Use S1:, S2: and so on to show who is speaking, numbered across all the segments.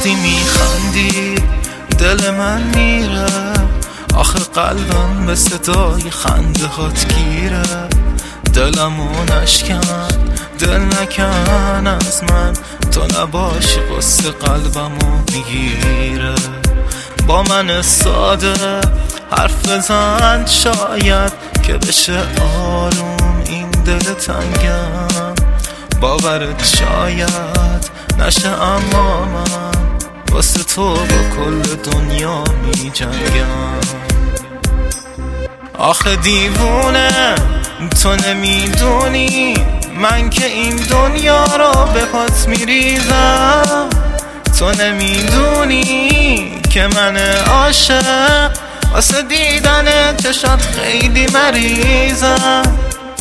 S1: وقتی میخندی دل من میره، آخه قلبم به صدای خنده هات گیره. دلمو نشکن، دل نکن از من، تو نباشی قصه قلبمو میگیره. با من ساده حرف بزن، شاید که بشه آروم این دل تنگم. باورت شاید نشه اما من واسه تو با کل دنیا می جنگم. آخه دیوونه تو نمیدونی من که این دنیا رو به پات میریزم. تو نمیدونی که من عاشق واسه دیدن چشات خیلی مریضم.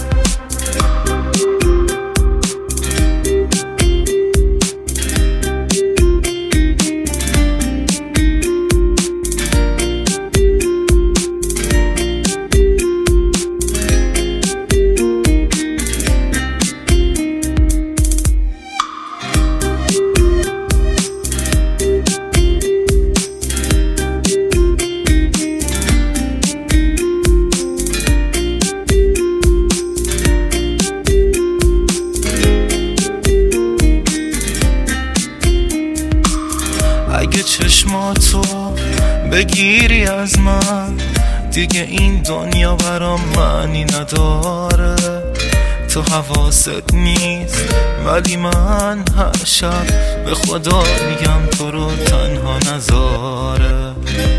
S1: اگه چشماتو بگیری از من، دیگه این دنیا برام معنی نداره. تو حواست نیست ولی من هر شب به خدا میگم تو رو تنها نذاره.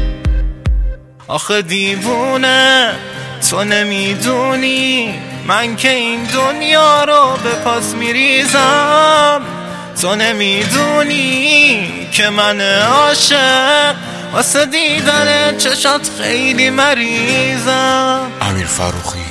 S1: آخه دیوونه تو نمیدونی من که این دنیا رو به پاس میریزم. تو نمیدونی که من عاشق واسه دیدن چشات خیلی مریضم.
S2: امیر فروخی.